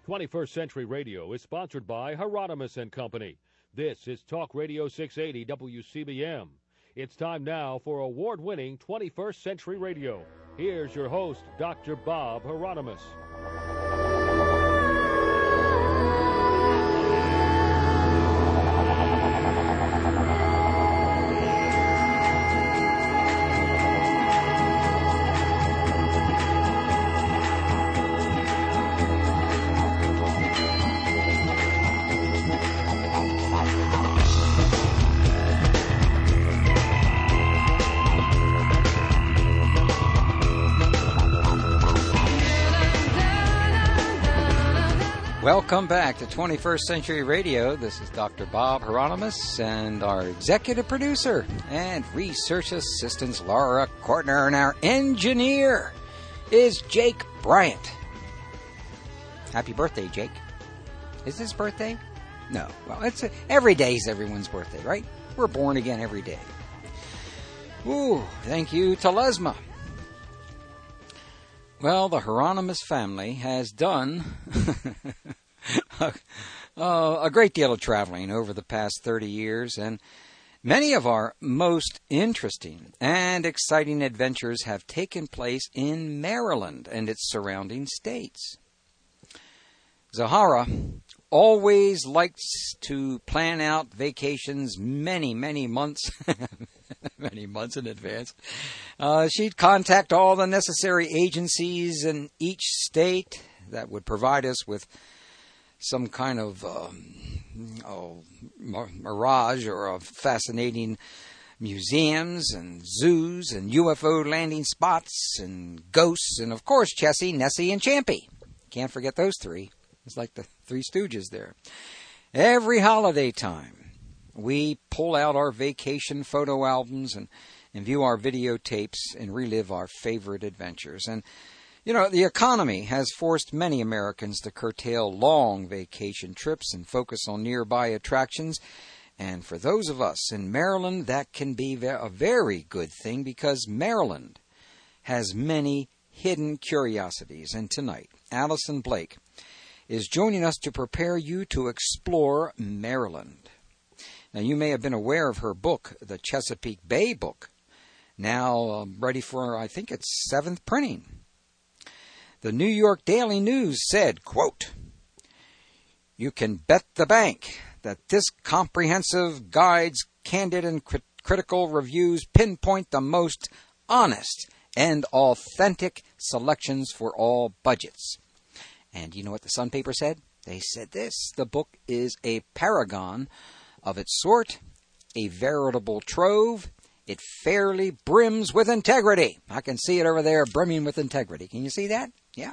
21st Century Radio is sponsored by Hieronymus and Company. This is Talk Radio 680 WCBM. It's time now for award-winning 21st Century Radio. Here's your host, Dr. Bob Hieronymus. Welcome back to 21st Century Radio. This is Dr. Bob Hieronymus and our executive producer and research assistant Laura Kortner, and our engineer is Jake Bryant. Happy birthday, Jake. Is this birthday? No. Well, every day is everyone's birthday, right? We're born again every day. Ooh, thank you to Lesma. Well, the Hieronymus family has done a great deal of traveling over the past 30 years, and many of our most interesting and exciting adventures have taken place in Maryland and its surrounding states. Zahara always likes to plan out vacations many months many months in advance. She'd contact all the necessary agencies in each state that would provide us with some kind of mirage or of fascinating museums and zoos and UFO landing spots and ghosts and, of course, Chessie, Nessie, and Champy. Can't forget those three. It's like the Three Stooges there. Every holiday time, we pull out our vacation photo albums and view our videotapes and relive our favorite adventures. And, you know, the economy has forced many Americans to curtail long vacation trips and focus on nearby attractions. And for those of us in Maryland, that can be a very good thing, because Maryland has many hidden curiosities. And tonight, Allison Blake is joining us to prepare you to explore Maryland. Now, you may have been aware of her book, the Chesapeake Bay book, now ready for, I think it's 7th printing. The New York Daily News said, quote, "You can bet the bank that this comprehensive guide's candid and critical reviews pinpoint the most honest and authentic selections for all budgets." And you know what the Sun paper said? They said this: the book is a paragon of its sort, a veritable trove. It fairly brims with integrity. I can see it over there, brimming with integrity. Can you see that? Yeah.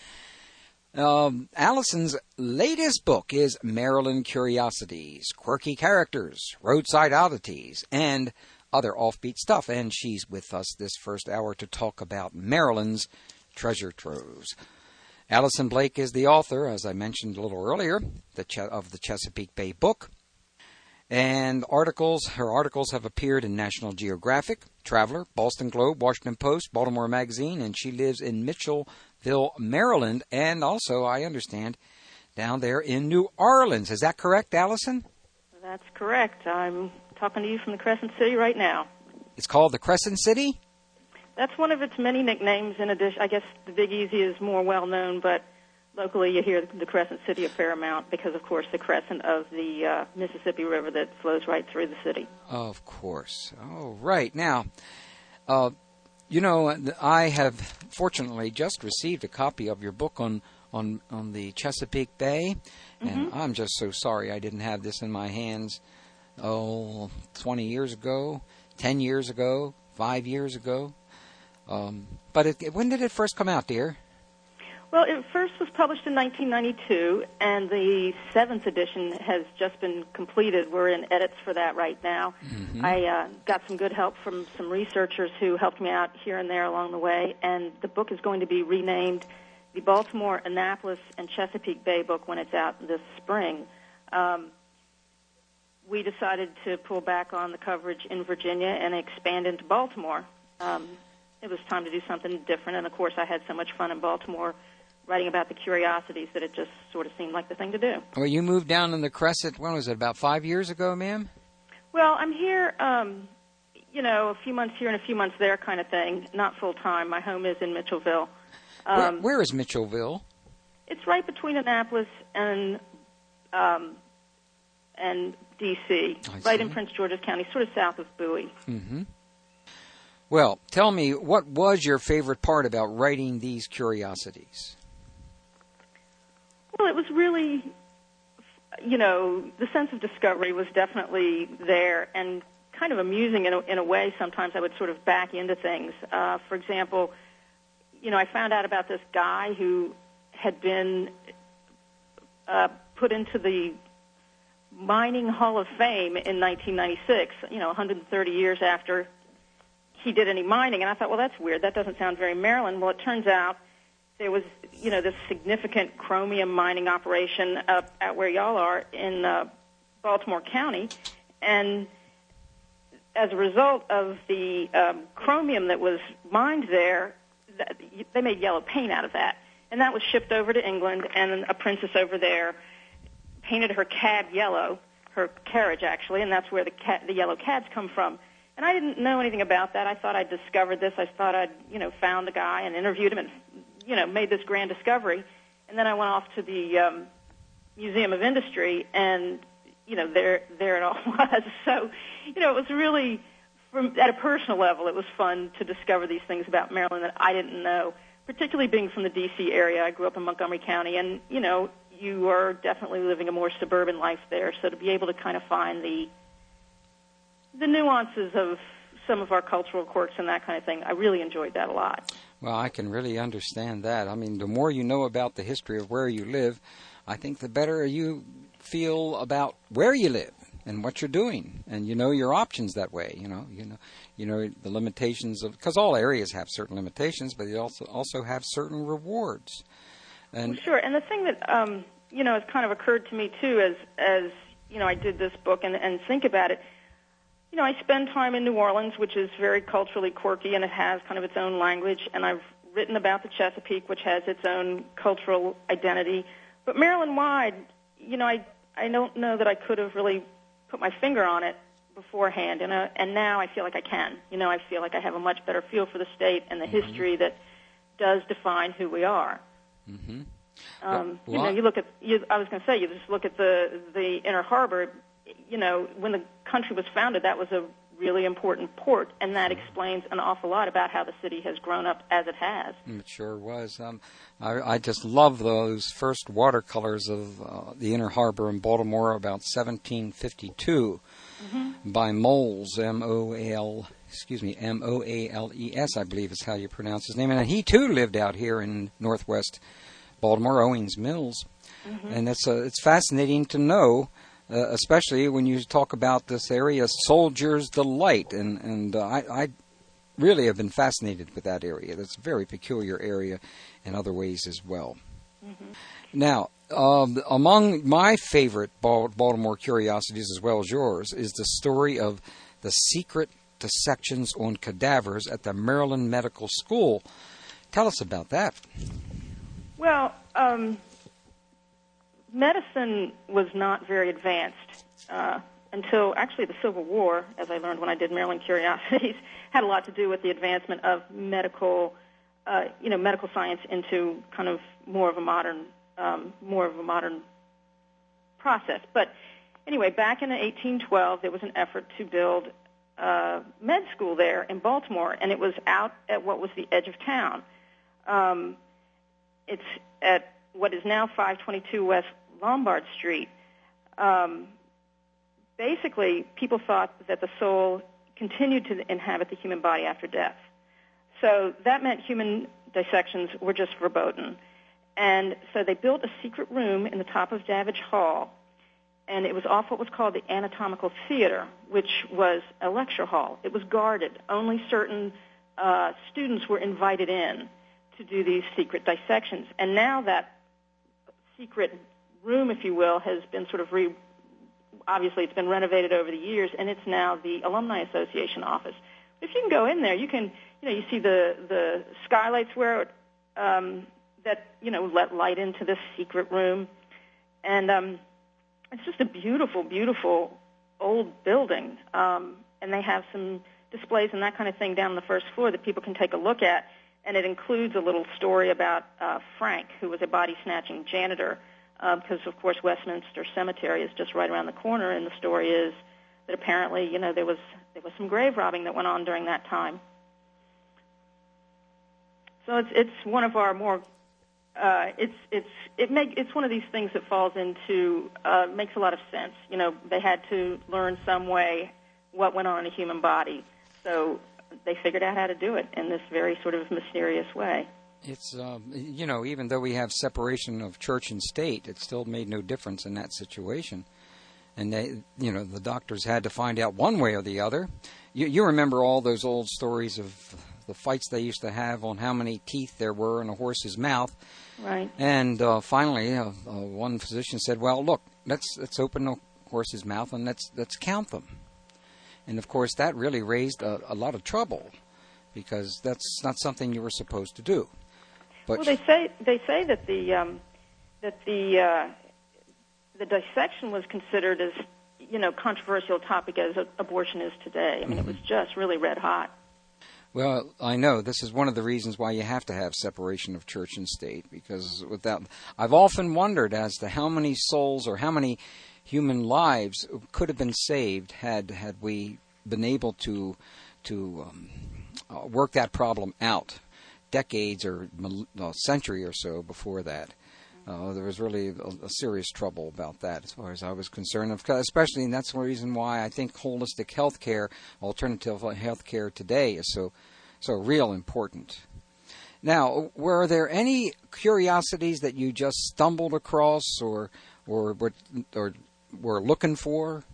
Allison's latest book is Maryland Curiosities, Quirky Characters, Roadside Oddities, and other offbeat stuff. And she's with us this first hour to talk about Maryland's treasure troves. Allison Blake is the author, as I mentioned a little earlier, of the Chesapeake Bay book. And her articles have appeared in National Geographic, Traveler, Boston Globe, Washington Post, Baltimore Magazine, and she lives in Mitchellville, Maryland, and also, I understand, down there in New Orleans. Is that correct, Allison? That's correct. I'm talking to you from the Crescent City right now. It's called the Crescent City? That's one of its many nicknames. In addition, I guess the Big Easy is more well-known, but locally you hear the Crescent City a fair amount because, of course, the crescent of the Mississippi River that flows right through the city. Of course. Oh, right. Now, you know, I have fortunately just received a copy of your book on the Chesapeake Bay, and I'm just so sorry I didn't have this in my hands, 20 years ago, 10 years ago, 5 years ago. But when did it first come out, dear? Well, it first was published in 1992, and the 7th edition has just been completed. We're in edits for that right now. I got some good help from some researchers who helped me out here and there along the way, and the book is going to be renamed the Baltimore, Annapolis, and Chesapeake Bay book when it's out this spring. We decided to pull back on the coverage in Virginia and expand into Baltimore. It was time to do something different, and, of course, I had so much fun in Baltimore writing about the curiosities that it just sort of seemed like the thing to do. Well, you moved down in the Crescent, when was it, about 5 years ago, ma'am? Well, I'm here, a few months here and a few months there kind of thing, not full-time. My home is in Mitchellville. Where is Mitchellville? It's right between Annapolis and D.C., right in Prince George's County, sort of south of Bowie. Mm-hmm. Well, tell me, what was your favorite part about writing these curiosities? Well, it was really, the sense of discovery was definitely there and kind of amusing in a way. Sometimes I would sort of back into things. For example, I found out about this guy who had been put into the Mining Hall of Fame in 1996, 130 years after he did any mining. And I thought, well, that's weird. That doesn't sound very Maryland. Well, it turns out there was, this significant chromium mining operation up at where y'all are in Baltimore County. And as a result of the chromium that was mined there, they made yellow paint out of that. And that was shipped over to England, and a princess over there painted her cab yellow, her carriage actually, and that's where the yellow cabs come from. And I didn't know anything about that. I thought I'd discovered this. I thought I'd, found the guy and interviewed him and, made this grand discovery. And then I went off to the Museum of Industry, and, there it all was. So, it was really, at a personal level, it was fun to discover these things about Maryland that I didn't know, particularly being from the D.C. area. I grew up in Montgomery County, and, you are definitely living a more suburban life there. So to be able to kind of find the nuances of some of our cultural quirks and that kind of thing, I really enjoyed that a lot. Well, I can really understand that. I mean, the more you know about the history of where you live, I think the better you feel about where you live and what you're doing, and your options that way. The limitations of, because all areas have certain limitations, but they also have certain rewards. And sure, and the thing that has kind of occurred to me too, as I did this book and think about it. I spend time in New Orleans, which is very culturally quirky, and it has kind of its own language, and I've written about the Chesapeake, which has its own cultural identity. But Maryland-wide, I don't know that I could have really put my finger on it beforehand, and now I feel like I can. I feel like I have a much better feel for the state and the history that does define who we are. Mm-hmm. You look at. I was going to say, you just look at the Inner Harbor. When the country was founded, that was a really important port, and that explains an awful lot about how the city has grown up as it has. It sure was. I just love those first watercolors of the Inner Harbor in Baltimore about 1752 by Moles, M-O-A-L-E-S, I believe is how you pronounce his name. And he, too, lived out here in northwest Baltimore, Owings Mills. And it's fascinating to know, especially when you talk about this area, Soldier's Delight. And I really have been fascinated with that area. That's a very peculiar area in other ways as well. Now, among my favorite Baltimore curiosities, as well as yours, is the story of the secret dissections on cadavers at the Maryland Medical School. Tell us about that. Well, medicine was not very advanced until actually the Civil War, as I learned when I did Maryland Curiosities, had a lot to do with the advancement of medical science into kind of more of a modern process. But anyway, back in 1812, there was an effort to build med school there in Baltimore, and it was out at what was the edge of town. It's at what is now 522 West Lombard Street. Basically, people thought that the soul continued to inhabit the human body after death. So that meant human dissections were just verboten. And so they built a secret room in the top of Davidge Hall, and it was off what was called the Anatomical Theater, which was a lecture hall. It was guarded. Only certain students were invited in to do these secret dissections. And now that secret room, if you will, has been sort of obviously it's been renovated over the years, and it's now the Alumni Association office. If you can go in there, you can, you see the skylights where that, let light into this secret room. And it's just a beautiful, beautiful old building. And they have some displays and that kind of thing down on the first floor that people can take a look at. And it includes a little story about Frank, who was a body-snatching janitor, because, of course, Westminster Cemetery is just right around the corner, and the story is that apparently, there was some grave robbing that went on during that time. So it's one of our more it's one of these things that falls into makes a lot of sense. They had to learn some way what went on in a human body, so they figured out how to do it in this very sort of mysterious way. It's, even though we have separation of church and state, it still made no difference in that situation. And they, the doctors had to find out one way or the other. You remember all those old stories of the fights they used to have on how many teeth there were in a horse's mouth. Right. And finally, one physician said, well, look, let's open the horse's mouth and let's count them. And, of course, that really raised a lot of trouble because that's not something you were supposed to do. But well, they say that the dissection was considered as, controversial topic as abortion is today. I mean, It was just really red hot. Well, I know this is one of the reasons why you have to have separation of church and state, because I've often wondered as to how many souls or how many human lives could have been saved had we been able to work that problem out decades or a century or so before that. There was really a serious trouble about that as far as I was concerned, especially, and that's the reason why I think holistic health care, alternative health care today is so real important. Now, were there any curiosities that you just stumbled across or were looking for?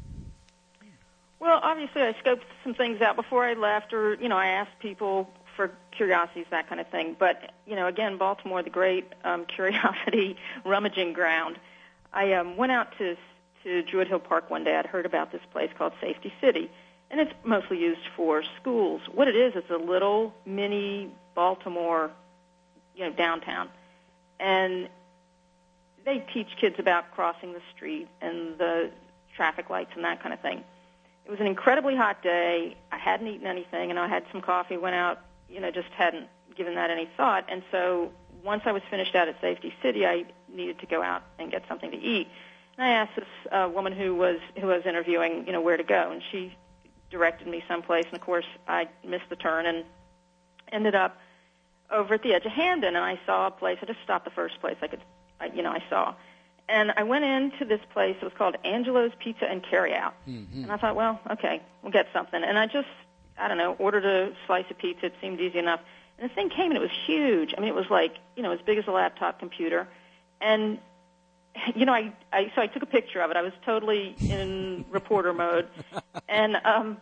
Well, obviously I scoped some things out before I left, or, I asked people for curiosities, that kind of thing. But, again, Baltimore, the great curiosity rummaging ground. I went out to Druid Hill Park one day. I'd heard about this place called Safety City, and it's mostly used for schools. What it is a little mini Baltimore, downtown. And they teach kids about crossing the street and the traffic lights and that kind of thing. It was an incredibly hot day. I hadn't eaten anything, and I had some coffee, went out, just hadn't given that any thought. And so once I was finished out at Safety City, I needed to go out and get something to eat. And I asked this woman who was interviewing, where to go, and she directed me someplace. And, of course, I missed the turn and ended up over at the edge of Hamden, and I saw a place. I just stopped the first place I saw. And I went into this place. It was called Angelo's Pizza and Carryout. Mm-hmm. And I thought, well, okay, we'll get something. And I just, ordered a slice of pizza. It seemed easy enough. And the thing came, and it was huge. I mean, it was like, as big as a laptop computer. And, so I took a picture of it. I was totally in reporter mode. And,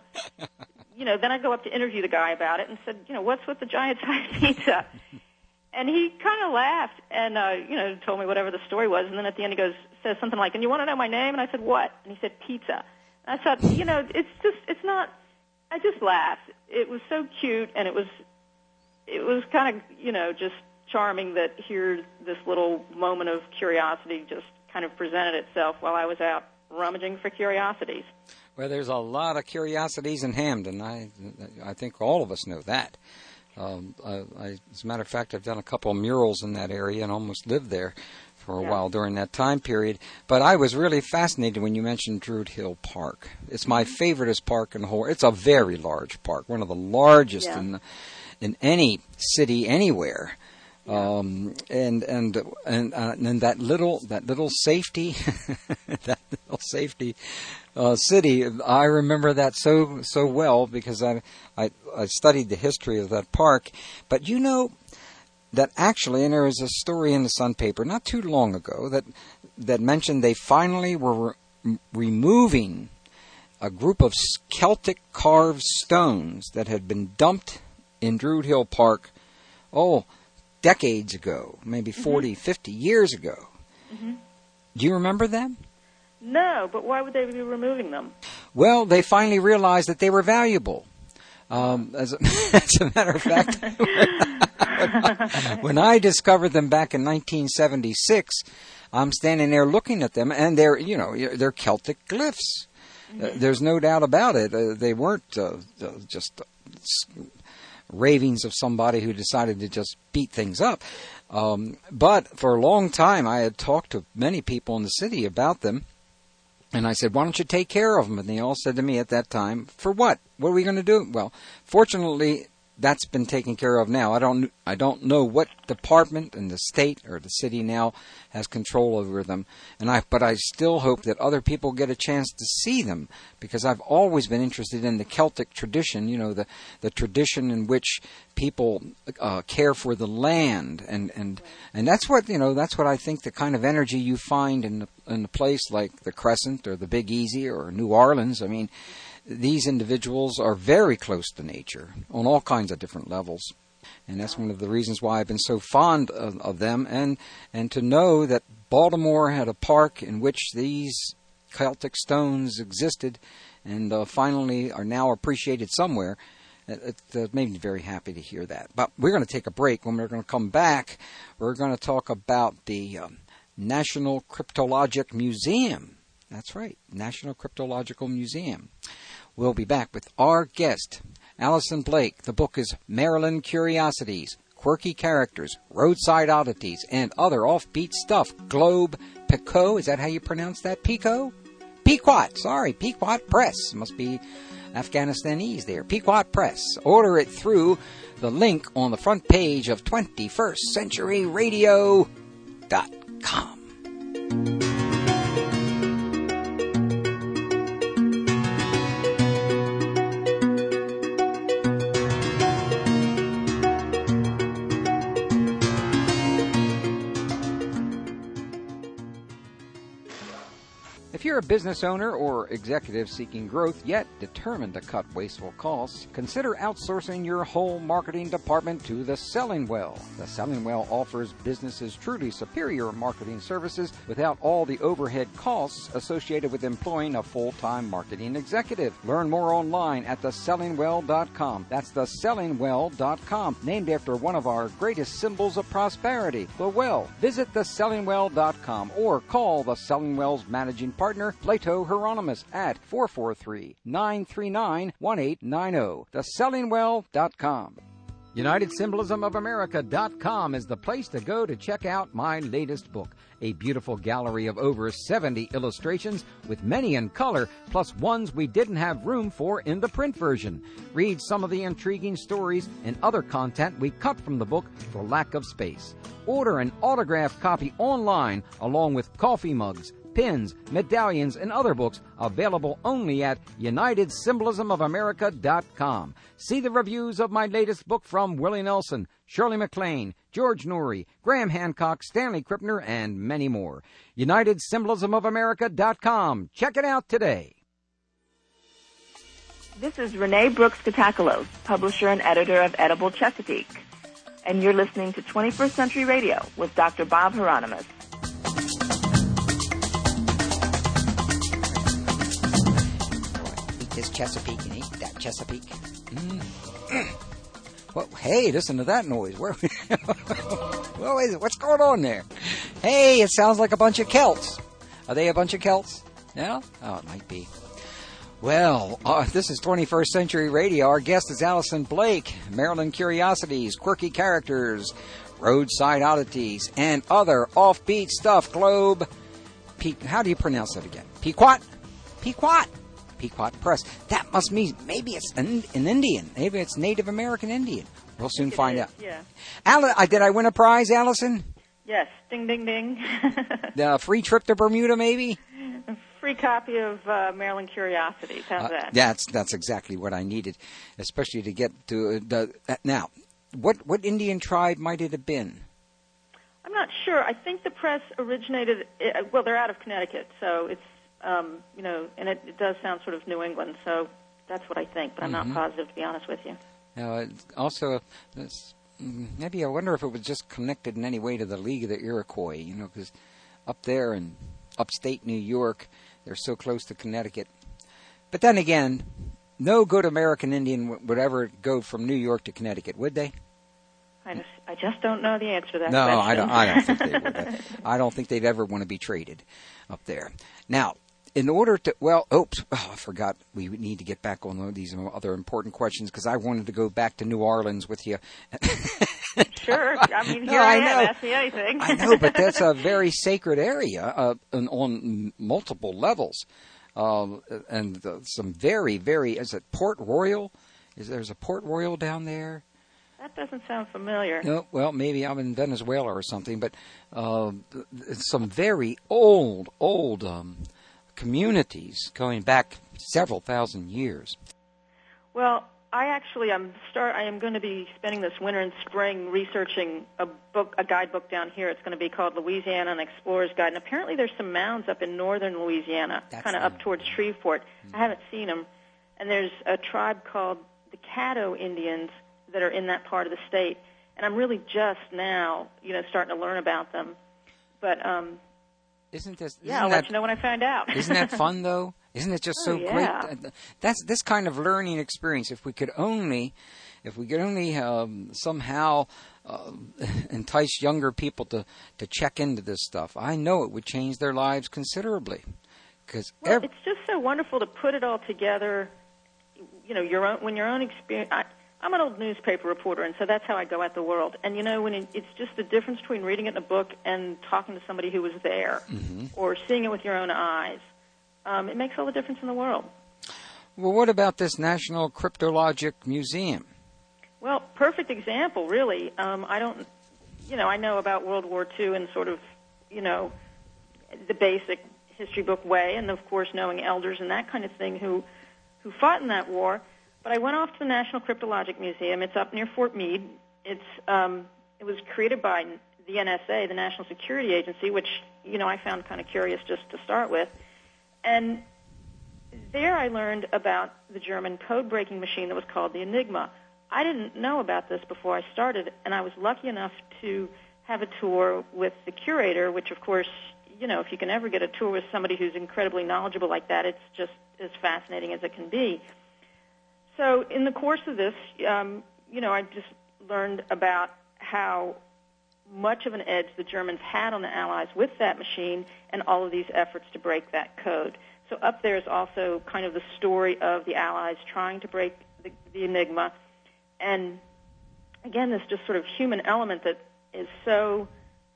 then I go up to interview the guy about it and said, what's with the giant-sized pizza? And he kind of laughed and, told me whatever the story was. And then at the end he says something like, and you want to know my name? And I said, what? And he said, pizza. And I thought, it's not, I just laughed. It was so cute, and it was kind of, just charming that here this little moment of curiosity just kind of presented itself while I was out rummaging for curiosities. Well, there's a lot of curiosities in Hamden. I think all of us know that. As a matter of fact, I've done a couple of murals in that area and almost lived there for a while during that time period. But I was really fascinated when you mentioned Druid Hill Park. It's my favoriteest park in the whole. It's a very large park, one of the largest in any city anywhere. Yeah. And that little safety city. I remember that so well because I studied the history of that park. But that actually, and there was a story in the Sun paper not too long ago that mentioned they finally were removing a group of Celtic carved stones that had been dumped in Druid Hill Park. Decades ago, maybe 40, 50 years ago. Mm-hmm. Do you remember them? No, but why would they be removing them? Well, they finally realized that they were valuable. As a matter of fact, When I discovered them back in 1976, I'm standing there looking at them, and they're Celtic glyphs. There's no doubt about it. They weren't just ravings of somebody who decided to just beat things up. But for a long time, I had talked to many people in the city about them. And I said, why don't you take care of them? And they all said to me at that time, for what? What are we going to do? Well, fortunately, that's been taken care of now. I don't know what department in the state or the city now has control over them. But I still hope that other people get a chance to see them, because I've always been interested in the Celtic tradition, the tradition in which people care for the land, and that's what I think the kind of energy you find in a place like the Crescent or the Big Easy or New Orleans. I mean, these individuals are very close to nature on all kinds of different levels. And that's one of the reasons why I've been so fond of them. And to know that Baltimore had a park in which these Celtic stones existed and finally are now appreciated somewhere, it made me very happy to hear that. But we're going to take a break. When we're going to come back, we're going to talk about the National Cryptologic Museum. That's right, National Cryptological Museum. We'll be back with our guest, Allison Blake. The book is Maryland Curiosities, Quirky Characters, Roadside Oddities, and Other Offbeat Stuff. Globe Pequot, is that how you pronounce that? Pequot? Pequot Press. Must be Afghanistanese there. Pequot Press. Order it through the link on the front page of 21stcenturyradio.com. If you're a business owner or executive seeking growth yet determined to cut wasteful costs, consider outsourcing your whole marketing department to The Selling Well. The Selling Well offers businesses truly superior marketing services without all the overhead costs associated with employing a full-time marketing executive. Learn more online at thesellingwell.com. That's thesellingwell.com, named after one of our greatest symbols of prosperity, the well. Visit thesellingwell.com or call The Selling Well's managing partner, Plato Hieronymus, at 443-939-1890. thesellingwell.com. UnitedSymbolismOfAmerica.com is the place to go to check out my latest book. A beautiful gallery of over 70 illustrations, with many in color, plus ones we didn't have room for in the print version. Read some of the intriguing stories and other content we cut from the book for lack of space. Order an autographed copy online, along with coffee mugs, pins, medallions, and other books, available only at UnitedSymbolismOfAmerica.com. See the reviews of my latest book from Willie Nelson, Shirley MacLaine, George Norrie, Graham Hancock, Stanley Krippner, and many more. UnitedSymbolismOfAmerica.com. Check it out today. This is Renee Brooks Katakalos, publisher and editor of Edible Chesapeake. And you're listening to 21st Century Radio with Dr. Bob Hieronymus. This Chesapeake and eat that Chesapeake. Well, hey, listen to that noise. What's going on there? Hey, it sounds like a bunch of Celts. Are they a bunch of Celts? No? Oh, it might be. Well, this is 21st Century Radio. Our guest is Allison Blake. Maryland Curiosities, Quirky Characters, Roadside Oddities, and Other Offbeat Stuff. Globe. How do you pronounce that again? Pequot? Pequot Press. That must mean maybe it's an Indian. Maybe it's Native American Indian. We'll soon find out. Yeah. Did I win a prize, Allison? Yes. Ding, ding, ding. The free trip to Bermuda, maybe? A free copy of Maryland Curiosities. How's that? That's exactly what I needed, especially to get to now. What Indian tribe might it have been? I'm not sure. I think the press originated. Well, they're out of Connecticut, so it's. And it does sound sort of New England, so that's what I think, but I'm not positive, to be honest with you. Now, also, maybe I wonder if it was just connected in any way to the League of the Iroquois, because up there in upstate New York, they're so close to Connecticut. But then again, no good American Indian would ever go from New York to Connecticut, would they? I just don't know the answer to that no, question. I don't think they would. I don't think they'd ever want to be traded up there. Now, in order to, I forgot. We need to get back on these other important questions because I wanted to go back to New Orleans with you. Sure. I mean, here I am. Ask me anything. I know, but that's a very sacred area on multiple levels. And some very, very, is it Port Royal? There's a Port Royal down there? That doesn't sound familiar. No, well, maybe I'm in Venezuela or something, but some very old communities going back several thousand years. Well, I am going to be spending this winter and spring researching a guidebook down here. It's going to be called Louisiana, an Explorer's Guide. And apparently there's some mounds up in northern Louisiana, kind of up towards Shreveport. I haven't seen them. And there's a tribe called the Caddo Indians that are in that part of the state. And I'm really just now, starting to learn about them. But I'll let you know when I find out. Isn't that fun, though? Isn't it just so great? That's this kind of learning experience. If we could only somehow entice younger people to check into this stuff, I know it would change their lives considerably. Because it's just so wonderful to put it all together. When your own experience. I'm an old newspaper reporter, and so that's how I go at the world. And, when it's just the difference between reading it in a book and talking to somebody who was there or seeing it with your own eyes. It makes all the difference in the world. Well, what about this National Cryptologic Museum? Well, perfect example, really. I know about World War II and sort of, the basic history book way, and, of course, knowing elders and that kind of thing who fought in that war. But I went off to the National Cryptologic Museum. It's up near Fort Meade. It was created by the NSA, the National Security Agency, which, I found kind of curious just to start with. And there I learned about the German code-breaking machine that was called the Enigma. I didn't know about this before I started, and I was lucky enough to have a tour with the curator, which, of course, if you can ever get a tour with somebody who's incredibly knowledgeable like that, it's just as fascinating as it can be. So in the course of this, I just learned about how much of an edge the Germans had on the Allies with that machine and all of these efforts to break that code. So up there is also kind of the story of the Allies trying to break the Enigma. And, again, this just sort of human element that is so,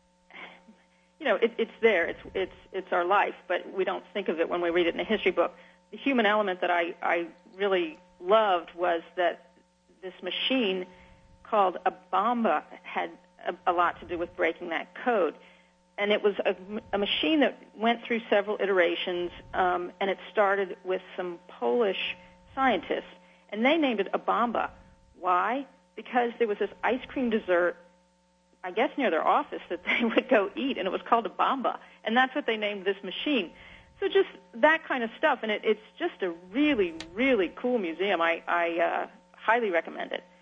it's there. It's our life, but we don't think of it when we read it in a history book. The human element that I really loved was that this machine called a Bomba had a lot to do with breaking that code. And it was a machine that went through several iterations, and it started with some Polish scientists. And they named it a Bomba. Why? Because there was this ice cream dessert, I guess near their office, that they would go eat, and it was called a Bomba. And that's what they named this machine. So just that kind of stuff, and it's just a really, really cool museum. I highly recommend it.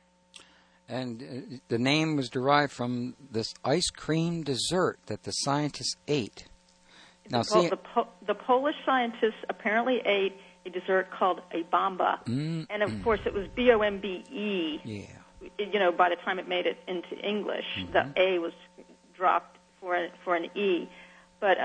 And the name was derived from this ice cream dessert that the scientists ate. Now, the Polish scientists apparently ate a dessert called a Bomba, and of course it was B-O-M-B-E. Yeah. By the time it made it into English, the A was dropped for an E. But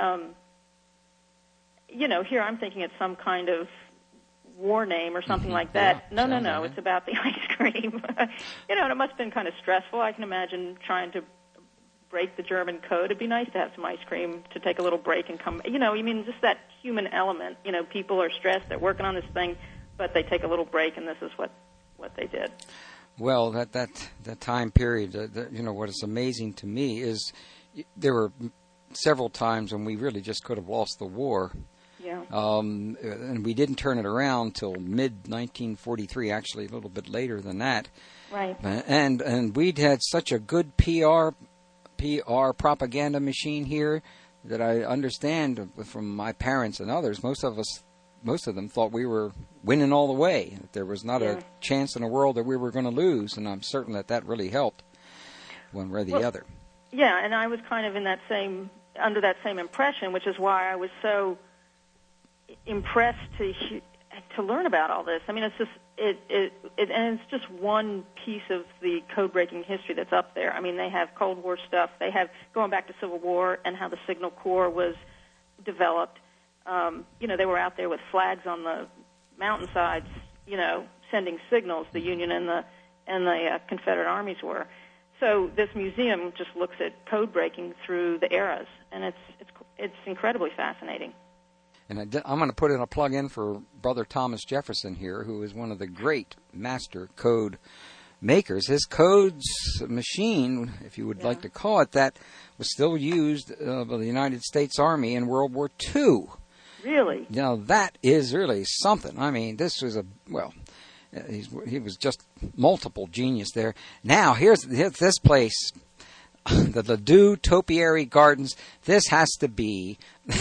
here I'm thinking it's some kind of war name or something like that. Yeah, No, it's about the ice cream. And it must have been kind of stressful. I can imagine trying to break the German code. It'd be nice to have some ice cream to take a little break and come, just that human element. People are stressed, they're working on this thing, but they take a little break, and this is what they did. Well, that time period, what is amazing to me is there were several times when we really just could have lost the war. Yeah. And we didn't turn it around till mid-1943, actually a little bit later than that. Right. And we'd had such a good PR propaganda machine here that I understand from my parents and others, most of them thought we were winning all the way. That there was not a chance in the world that we were going to lose, and I'm certain that really helped one way or the other. Yeah, and I was kind of under that same impression, which is why I was so impressed to learn about all this. I mean, it's just and it's just one piece of the code-breaking history that's up there. I mean, they have Cold War stuff. They have going back to Civil War and how the Signal Corps was developed. They were out there with flags on the mountainsides, sending signals. The Union and the Confederate armies were. So this museum just looks at code-breaking through the eras, and it's incredibly fascinating. And I'm going to put in a plug-in for Brother Thomas Jefferson here, who is one of the great master code makers. His codes machine, if you would like to call it that, was still used by the United States Army in World War II. Really? Now, that is really something. I mean, this was he was just multiple genius there. Now, here's this place, the Ledoux Topiary Gardens. This has to be...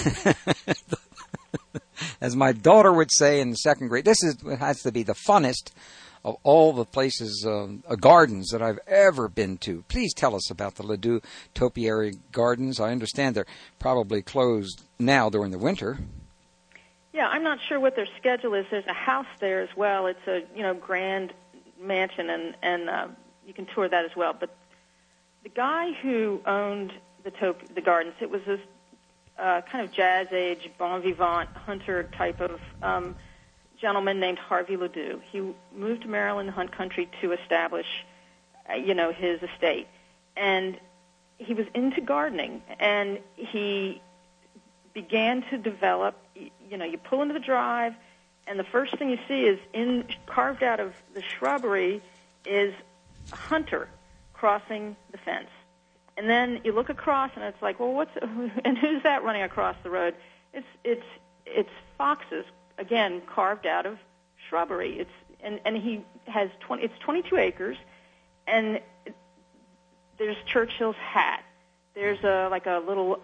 As my daughter would say in the second grade, has to be the funnest of all the places, gardens that I've ever been to. Please tell us about the Ledoux Topiary Gardens. I understand they're probably closed now during the winter. Yeah, I'm not sure what their schedule is. There's a house there as well. It's a grand mansion, and you can tour that as well. But the guy who owned the gardens, it was this kind of jazz age, bon vivant, hunter type of gentleman named Harvey Ledoux. He moved to Maryland, Hunt Country, to establish, his estate. And he was into gardening, and he began to develop, you pull into the drive, and the first thing you see is carved out of the shrubbery is a hunter crossing the fence. And then you look across, and it's like, well, and who's that running across the road? It's foxes, again, carved out of shrubbery. And he has 22 acres, and there's Churchill's hat. There's a little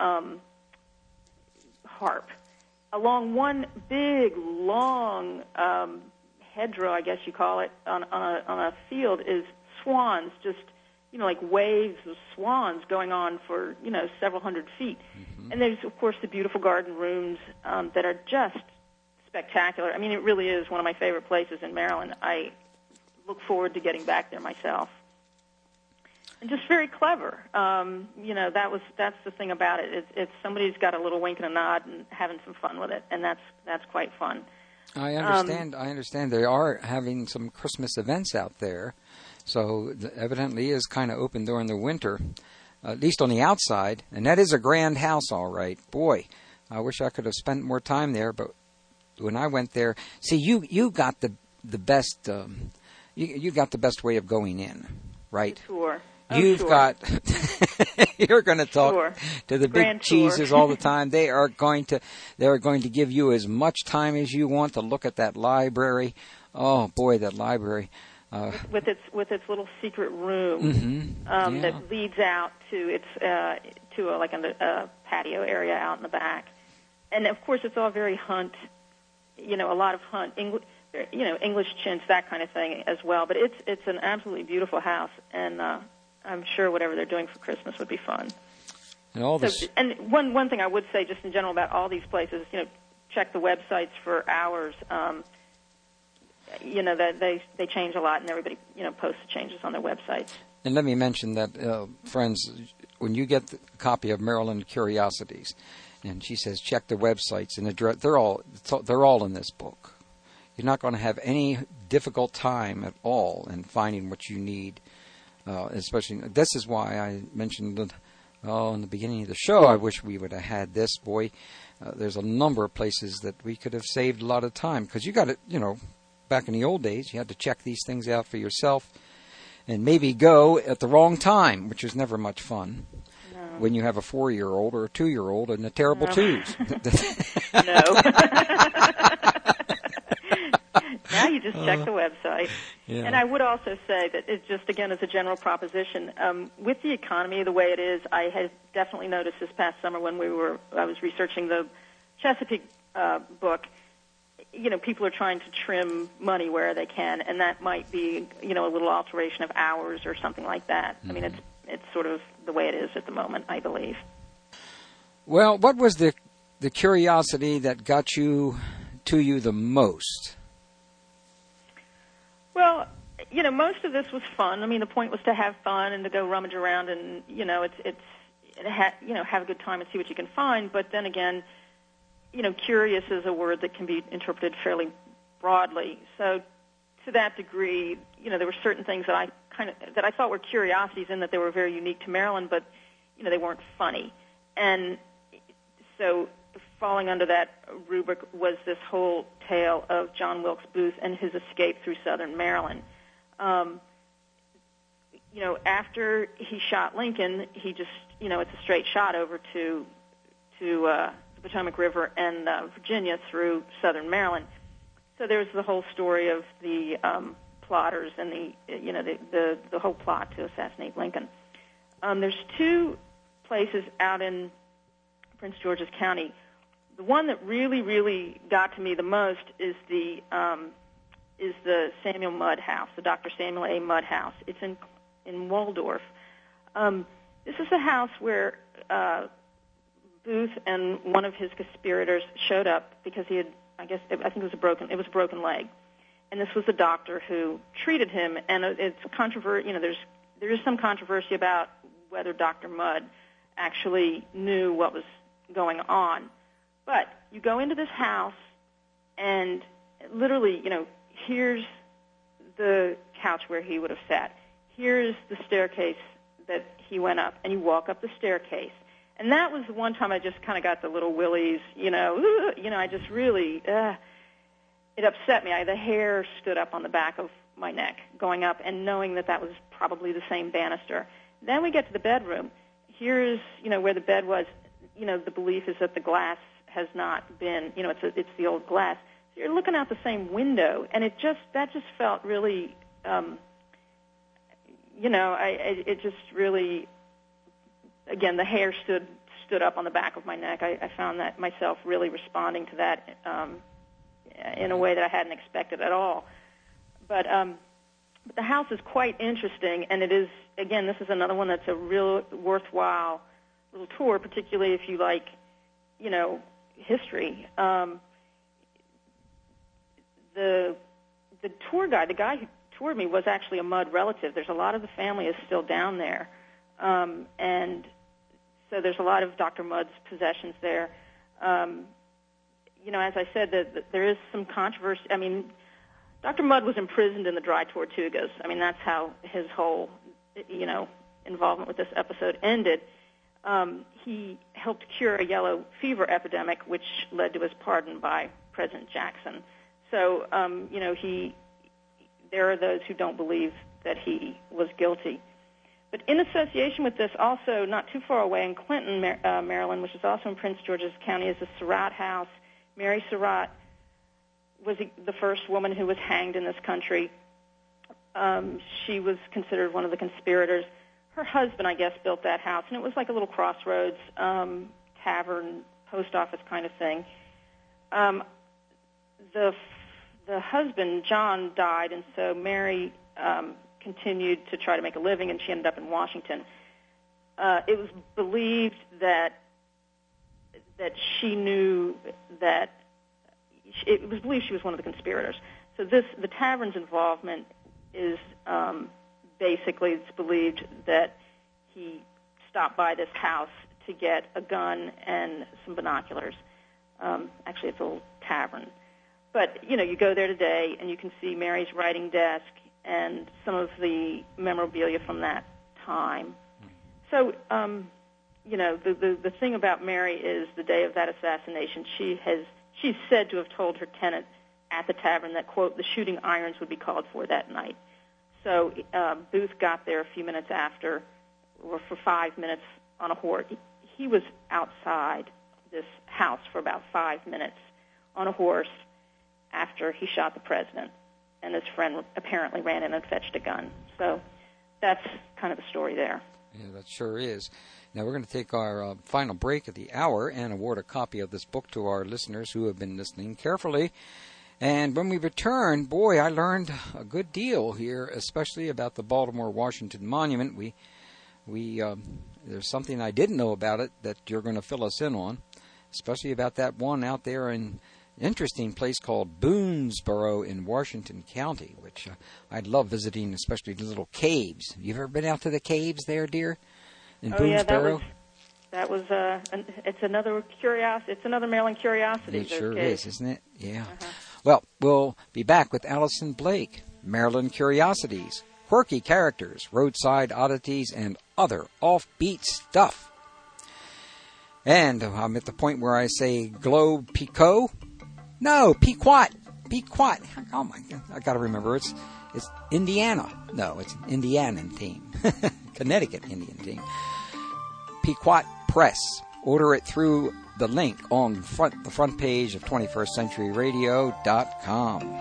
harp. Along one big, long hedgerow, I guess you call it, on a field is swans, just like waves of swans going on for, several hundred feet. Mm-hmm. And there's, of course, the beautiful garden rooms that are just spectacular. I mean, it really is one of my favorite places in Maryland. I look forward to getting back there myself. And just very clever. That's the thing about it. It's somebody's got a little wink and a nod and having some fun with it, and that's quite fun. I understand. They are having some Christmas events out there. So evidently is kind of open during the winter, at least on the outside. And that is a grand house, all right. Boy, I wish I could have spent more time there. But when I went there, see, you got the best. You got the best way of going in, right? Sure. Got. You're going to talk to the grand big cheeses all the time. They are going to give you as much time as you want to look at that library. Oh boy, that library. With its little secret room that leads out to a patio area out in the back, and of course it's all very Hunt, a lot of Hunt, English chintz, that kind of thing as well. But it's an absolutely beautiful house, and I'm sure whatever they're doing for Christmas would be fun. And all this. And one thing I would say, just in general about all these places, check the websites for hours. That they change a lot, and everybody, posts changes on their websites. And let me mention that, friends, when you get the copy of Maryland Curiosities, and she says check the websites and they're all in this book. You're not going to have any difficult time at all in finding what you need. Especially, this is why I mentioned in the beginning of the show. I wish we would have had this. Boy, there's a number of places that we could have saved a lot of time because you got to, back in the old days, you had to check these things out for yourself and maybe go at the wrong time, which is never much fun when you have a 4-year-old or a 2-year-old and the terrible twos. No. Now you just check the website. Yeah. And I would also say that it's just, again, as a general proposition, with the economy the way it is, I have definitely noticed this past summer when I was researching the Chesapeake book, people are trying to trim money where they can, and that might be, a little alteration of hours or something like that. Mm-hmm. I mean, it's sort of the way it is at the moment, I believe. Well, what was the curiosity that got you to you the most? most of this was fun. I mean, the point was to have fun and to go rummage around and, have a good time and see what you can find. But then again, curious is a word that can be interpreted fairly broadly. So to that degree, there were certain things that I thought were curiosities in that they were very unique to Maryland, but, they weren't funny. And so falling under that rubric was this whole tale of John Wilkes Booth and his escape through southern Maryland. After he shot Lincoln, he just, it's a straight shot over to the Potomac River and Virginia through southern Maryland. So there's the whole story of the plotters and the whole plot to assassinate Lincoln. There's two places out in Prince George's County. The one that really, really got to me the most is the Samuel Mudd House, the Dr. Samuel A. Mudd House. It's in Waldorf. This is a house where Booth and one of his conspirators showed up because he had, I think it was a broken leg, and this was the doctor who treated him. And it's controversial. There is some controversy about whether Dr. Mudd actually knew what was going on. But you go into this house, and literally, here's the couch where he would have sat. Here's the staircase that he went up, and you walk up the staircase. And that was the one time I just kind of got the little willies, I just really, it upset me. The hair stood up on the back of my neck going up and knowing that was probably the same banister. Then we get to the bedroom. Here's, where the bed was. The belief is that the glass has not been, it's the old glass. So you're looking out the same window, and that just felt really, it just really, again, the hair stood up on the back of my neck. I found that myself really responding to that in a way that I hadn't expected at all. But the house is quite interesting, and it is, again, this is another one that's a real worthwhile little tour, particularly if you like, history. The tour guide, the guy who toured me, was actually a Mudd relative. There's a lot of the family is still down there, and so there's a lot of Dr. Mudd's possessions there. As I said, there is some controversy. I mean, Dr. Mudd was imprisoned in the Dry Tortugas. I mean, that's how his whole, involvement with this episode ended. He helped cure a yellow fever epidemic, which led to his pardon by President Jackson. So, there are those who don't believe that he was guilty. But in association with this, also not too far away in Clinton, Maryland, which is also in Prince George's County, is the Surratt House. Mary Surratt was the first woman who was hanged in this country. She was considered one of the conspirators. Her husband, I guess, built that house, and it was like a little crossroads, tavern, post office kind of thing. The husband, John, died, and so Mary continued to try to make a living, and she ended up in Washington. It was believed that she knew that it was believed she was one of the conspirators. So the tavern's involvement is basically, it's believed that he stopped by this house to get a gun and some binoculars. Actually, it's a little tavern. But, you go there today, and you can see Mary's writing desk and some of the memorabilia from that time. So, the thing about Mary is the day of that assassination, she's said to have told her tenant at the tavern that, quote, the shooting irons would be called for that night. So Booth got there a few minutes after, or for 5 minutes on a horse. He was outside this house for about 5 minutes on a horse after he shot the president, and his friend apparently ran in and fetched a gun. So that's kind of the story there. Yeah, that sure is. Now we're going to take our final break at the hour and award a copy of this book to our listeners who have been listening carefully. And when we return, boy, I learned a good deal here, especially about the Baltimore-Washington Monument. We there's something I didn't know about it that you're going to fill us in on, especially about that one out there in interesting place called Boonesboro in Washington County, which I'd love visiting, especially the little caves. You ever been out to the caves there, dear? In Boonesboro? Yeah, that was it's another curiosity. It's another Maryland curiosity. It sure caves. is, isn't it? Yeah. Well, we'll be back with Allison Blake, Maryland Curiosities, quirky characters, roadside oddities, and other offbeat stuff. And I'm at the point where I say Globe Pico. No, Pequot. Pequot. Oh, my God. I got to remember. It's Indiana. No, it's an Indianan team. Connecticut Indian team. Pequot Press. Order it through the link on the front page of 21stCenturyRadio.com.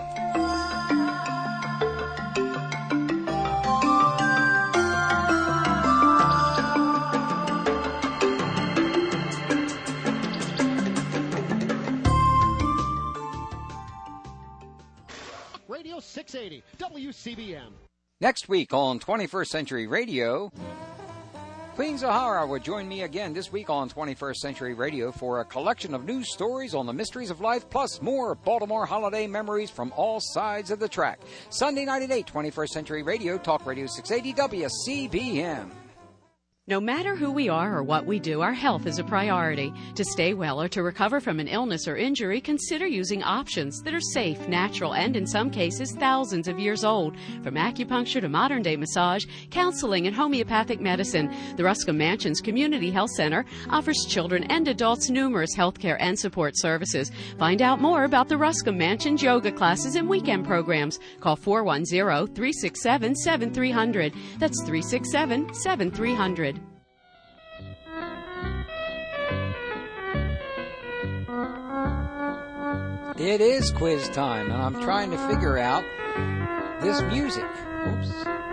Radio 680 WCBM. Next week on 21st Century Radio, Queen Zahara will join me again this week on 21st Century Radio for a collection of news stories on the mysteries of life, plus more Baltimore holiday memories from all sides of the track. Sunday night at 8, 21st Century Radio, Talk Radio 680 WCBM. No matter who we are or what we do, our health is a priority. To stay well or to recover from an illness or injury, consider using options that are safe, natural, and in some cases, thousands of years old. From acupuncture to modern-day massage, counseling, and homeopathic medicine, the Ruscombe Mansions Community Health Center offers children and adults numerous health care and support services. Find out more about the Ruscombe Mansions yoga classes and weekend programs. Call 410-367-7300. That's 367-7300. It is quiz time, and I'm trying to figure out this music. Oops.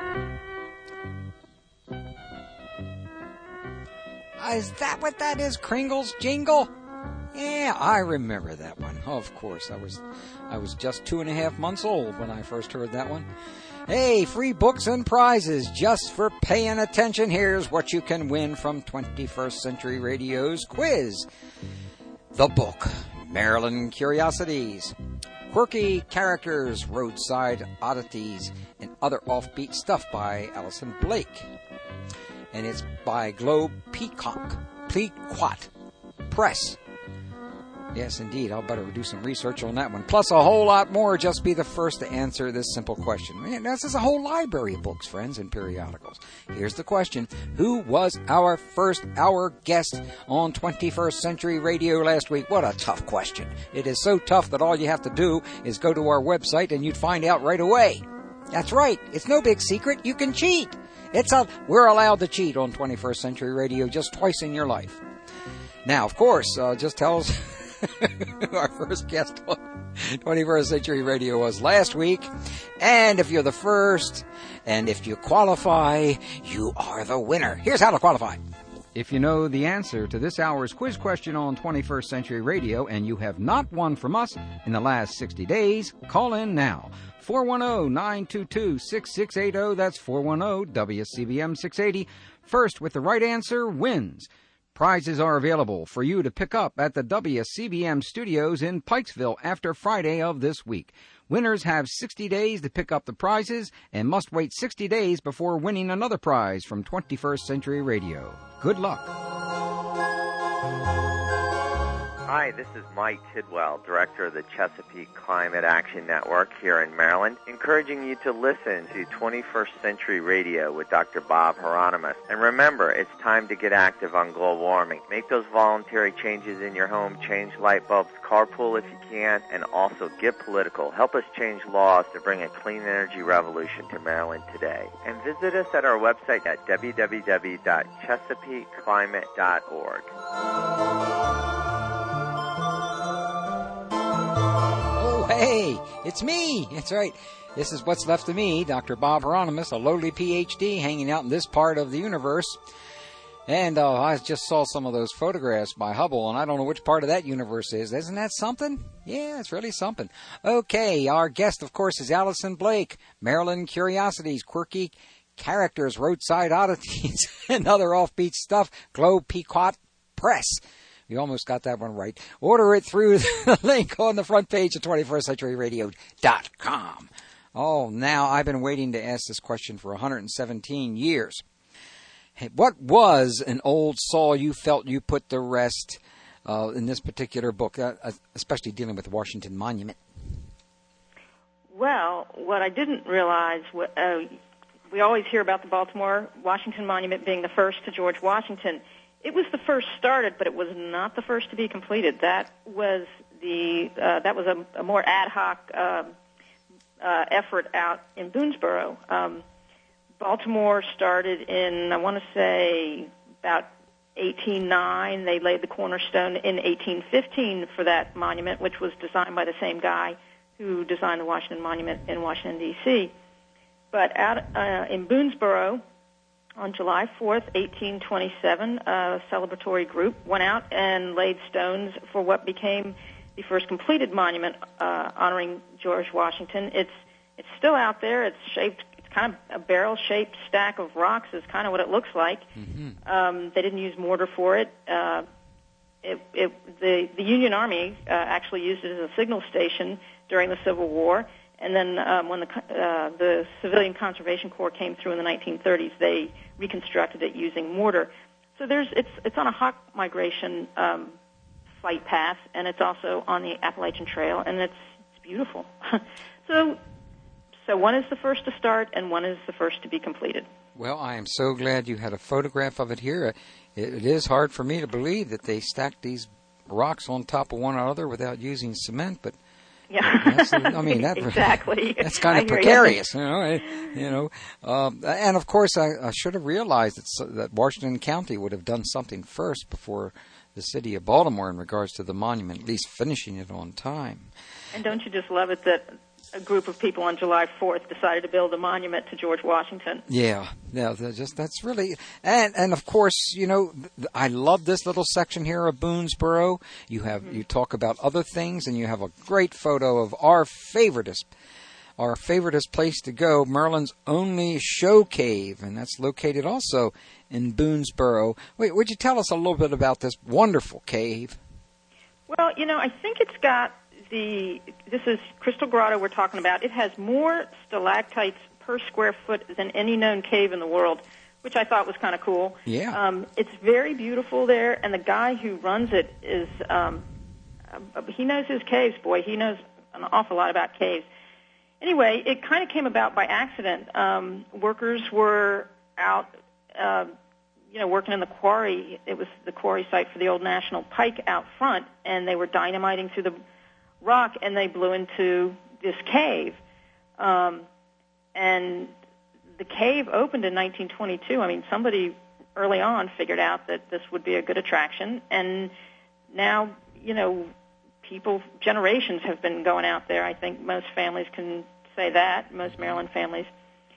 Is that what that is? Kringle's Jingle? Yeah, I remember that one. Of course, I was just 2.5 months old when I first heard that one. Hey, free books and prizes just for paying attention. Here's what you can win from 21st Century Radio's quiz. The book, Maryland Curiosities, quirky characters, roadside oddities, and other offbeat stuff by Allison Blake. And it's by Globe Pequot Press. Yes, indeed. I'll better do some research on that one. Plus a whole lot more. Just be the first to answer this simple question. Man, this is a whole library of books, friends, and periodicals. Here's the question. Who was our first hour guest on 21st Century Radio last week? What a tough question. It is so tough that all you have to do is go to our website and you'd find out right away. That's right. It's no big secret. You can cheat. We're allowed to cheat on 21st Century Radio just twice in your life. Now, of course, just tell us our first guest on 21st Century Radio was last week. And if you're the first, and if you qualify, you are the winner. Here's how to qualify. If you know the answer to this hour's quiz question on 21st Century Radio and you have not won from us in the last 60 days, call in now. 410-922-6680. That's 410-WCBM-680. First with the right answer wins. Prizes are available for you to pick up at the WCBM studios in Pikesville after Friday of this week. Winners have 60 days to pick up the prizes and must wait 60 days before winning another prize from 21st Century Radio. Good luck. Hi, this is Mike Tidwell, Director of the Chesapeake Climate Action Network here in Maryland, encouraging you to listen to 21st Century Radio with Dr. Bob Hieronymus. And remember, it's time to get active on global warming. Make those voluntary changes in your home, change light bulbs, carpool if you can, and also get political. Help us change laws to bring a clean energy revolution to Maryland today. And visit us at our website at www.chesapeakeclimate.org. Hey, it's me. That's right. This is what's left of me, Dr. Bob Hieronymus, a lowly Ph.D. hanging out in this part of the universe. And I just saw some of those photographs by Hubble, and I don't know which part of that universe is. Isn't that something? Yeah, it's really something. Okay, our guest, of course, is Allison Blake, Maryland Curiosities, quirky characters, roadside oddities, and other offbeat stuff, Globe Pequot Press. You almost got that one right. Order it through the link on the front page of 21stCenturyRadio.com. Oh, now I've been waiting to ask this question for 117 years. Hey, what was an old saw you felt you put to rest in this particular book, especially dealing with the Washington Monument? Well, what I didn't realize, we always hear about the Baltimore Washington Monument being the first to George Washington. It was the first started, but it was not the first to be completed. That was a more ad hoc effort out in Boonesboro. Baltimore started in, I want to say, about 1809. They laid the cornerstone in 1815 for that monument, which was designed by the same guy who designed the Washington Monument in Washington, D.C. But out in Boonesboro, on July 4th, 1827, a celebratory group went out and laid stones for what became the first completed monument honoring George Washington. It's still out there. It's shaped. It's kind of a barrel-shaped stack of rocks is kind of what it looks like. Mm-hmm. They didn't use mortar for it. The Union Army actually used it as a signal station during the Civil War. And then when the Civilian Conservation Corps came through in the 1930s, they reconstructed it using mortar. So it's on a hawk migration flight path, and it's also on the Appalachian Trail, and it's beautiful. So one is the first to start, and one is the first to be completed. Well, I am so glad you had a photograph of it here. It is hard for me to believe that they stacked these rocks on top of one another without using cement, but yeah, exactly. That's kind of precarious, and of course, I should have realized that Washington County would have done something first before the city of Baltimore in regards to the monument, at least finishing it on time. And don't you just love it that a group of people on July 4th decided to build a monument to George Washington? Yeah, that's really, and of course, I love this little section here of Boonesboro. You talk about other things, and you have a great photo of our favoriteest place to go, Maryland's only show cave, and that's located also in Boonesboro. Wait, would you tell us a little bit about this wonderful cave? Well, I think it's got this is Crystal Grotto we're talking about. It has more stalactites per square foot than any known cave in the world, which I thought was kind of cool. Yeah. It's very beautiful there, and the guy who runs it is, he knows his caves, boy. He knows an awful lot about caves. Anyway, it kind of came about by accident. Workers were out, working in the quarry. It was the quarry site for the old National Pike out front, and they were dynamiting through the rock, and they blew into this cave. And the cave opened in 1922. I mean, somebody early on figured out that this would be a good attraction, and now, generations have been going out there. I think most families can say that, most Maryland families.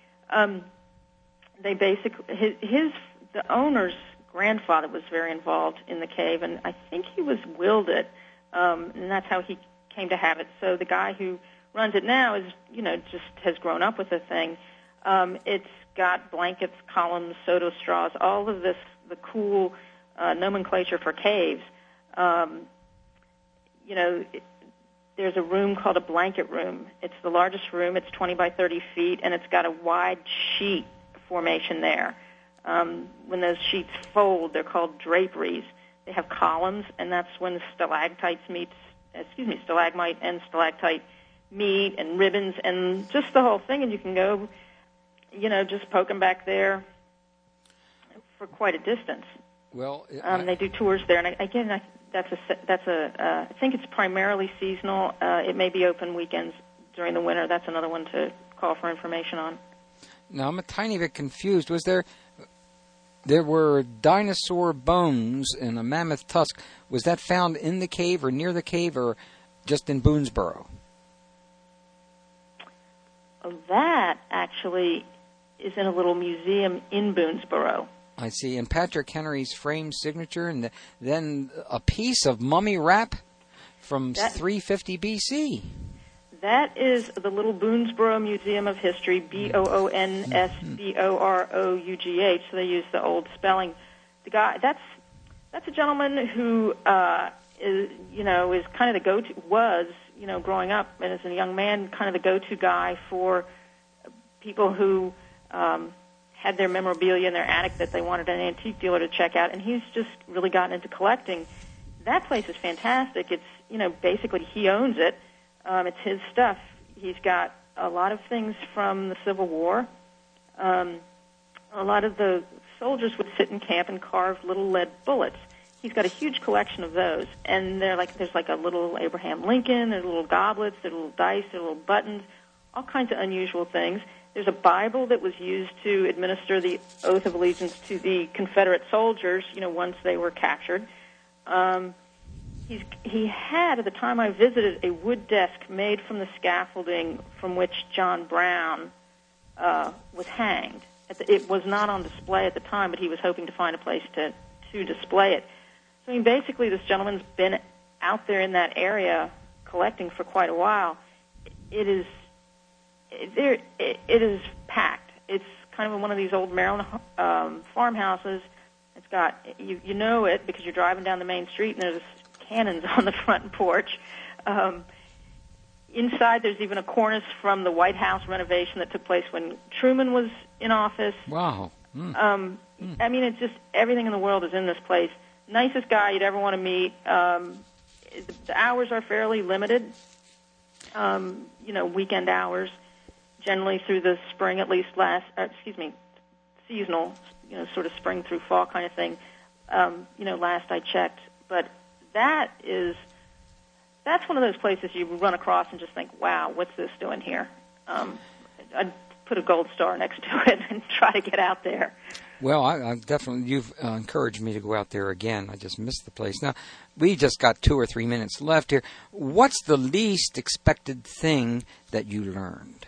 They basically, the owner's grandfather was very involved in the cave, and I think he was willed it, and that's how he came to have it. So the guy who runs it now is, just has grown up with the thing. It's got blankets, columns, soda straws, all of this, the cool nomenclature for caves. There's a room called a blanket room. It's the largest room. It's 20 by 30 feet, and it's got a wide sheet formation there. When those sheets fold, they're called draperies. They have columns, and that's when stalagmite and stalactite meet, and ribbons, and just the whole thing. And you can go, just poking back there for quite a distance. Well, they do tours there, and again, I think it's primarily seasonal. It may be open weekends during the winter. That's another one to call for information on. Now, I'm a tiny bit confused. There were dinosaur bones and a mammoth tusk. Was that found in the cave or near the cave or just in Boonesboro? That actually is in a little museum in Boonesboro. I see. And Patrick Henry's framed signature, and then a piece of mummy wrap from 350 B.C. That is the Little Boonesboro Museum of History, Boonsborough. So they use the old spelling. The guy, that's That's a gentleman who is kind of the go-to, growing up and as a young man, kind of the go-to guy for people who had their memorabilia in their attic that they wanted an antique dealer to check out, and he's just really gotten into collecting. That place is fantastic. It's, basically he owns it. It's his stuff. He's got a lot of things from the Civil War. A lot of the soldiers would sit in camp and carve little lead bullets. He's got a huge collection of those, and there's like a little Abraham Lincoln, there's little goblets, there's little dice, there's little buttons, all kinds of unusual things. There's a Bible that was used to administer the oath of allegiance to the Confederate soldiers, once they were captured. He had, at the time I visited, a wood desk made from the scaffolding from which John Brown was hanged. It was not on display at the time, but he was hoping to find a place to display it. So, basically, this gentleman's been out there in that area collecting for quite a while. It is packed. It's kind of one of these old Maryland farmhouses. It's got, you know it because you're driving down the main street and there's cannons on the front porch. Inside, there's even a cornice from the White House renovation that took place when Truman was in office. Wow. It's just everything in the world is in this place. Nicest guy you'd ever want to meet. The hours are fairly limited, weekend hours, generally through the spring, at least seasonal, sort of spring through fall kind of thing, last I checked. But that's one of those places you run across and just think, wow, what's this doing here? I'd put a gold star next to it and try to get out there. Well, I definitely, you've encouraged me to go out there again. I just missed the place. Now, we just got 2 or 3 minutes left here. What's the least expected thing that you learned?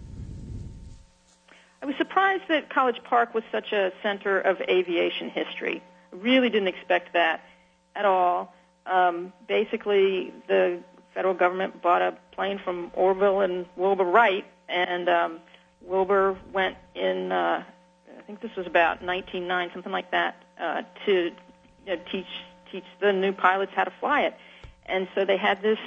I was surprised that College Park was such a center of aviation history. I really didn't expect that at all. Basically, the federal government bought a plane from Orville and Wilbur Wright, and Wilbur went in, I think this was about 1909, something like that, to teach the new pilots how to fly it. And so they had this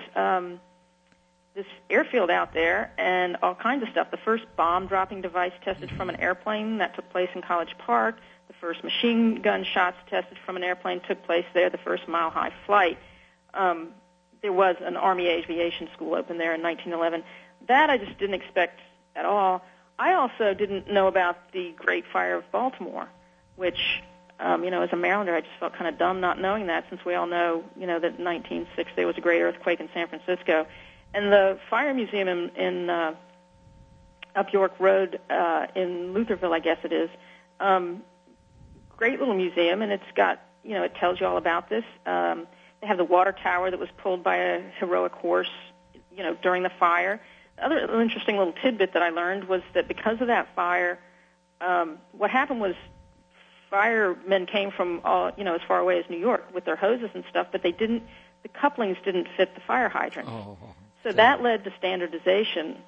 airfield out there and all kinds of stuff. The first bomb-dropping device tested from an airplane, that took place in College Park. The first machine gun shots tested from an airplane took place there, the first mile-high flight. There was an Army Aviation School open there in 1911. That I just didn't expect at all. I also didn't know about the Great Fire of Baltimore, which, as a Marylander, I just felt kind of dumb not knowing that, since we all know, that in 1906 there was a great earthquake in San Francisco. And the Fire Museum in up York Road in Lutherville, I guess it is, great little museum, and it's got, it tells you all about this. They have the water tower that was pulled by a heroic horse, during the fire. The other interesting little tidbit that I learned was that because of that fire, what happened was firemen came from all, as far away as New York with their hoses and stuff, but the couplings didn't fit the fire hydrant. Oh, so that led to standardization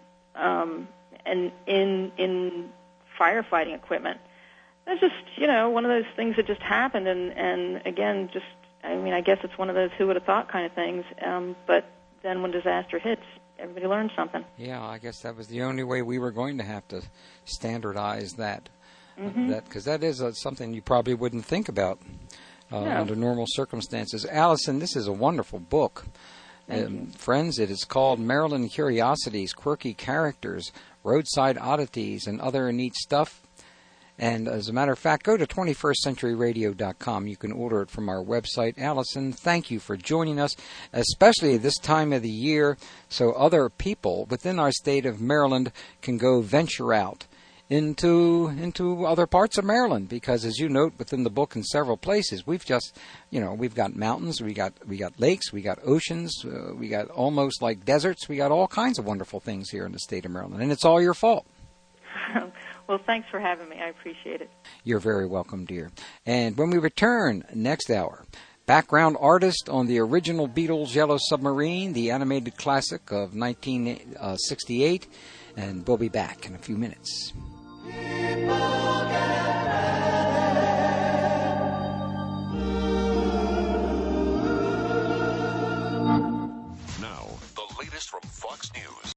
and in firefighting equipment. That's just, one of those things that just happened, and again, I guess it's one of those who would have thought kind of things, but then when disaster hits, everybody learns something. Yeah, I guess that was the only way we were going to have to standardize that. Because that is something you probably wouldn't think about under normal circumstances. Allison, this is a wonderful book. Friends, it is called Maryland Curiosities, Quirky Characters, Roadside Oddities, and Other Neat Stuff. And as a matter of fact, go to 21stcenturyradio.com. You can order it from our website. Allison, thank you for joining us, especially this time of the year, so other people within our state of Maryland can go venture out into other parts of Maryland, because as you note within the book in several places, we've just, we've got mountains, we got lakes, we got oceans, we got almost like deserts, we got all kinds of wonderful things here in the state of Maryland, and it's all your fault. Well, thanks for having me. I appreciate it. You're very welcome, dear. And when we return next hour, background artist on the original Beatles' Yellow Submarine, the animated classic of 1968, and we'll be back in a few minutes. from Fox News.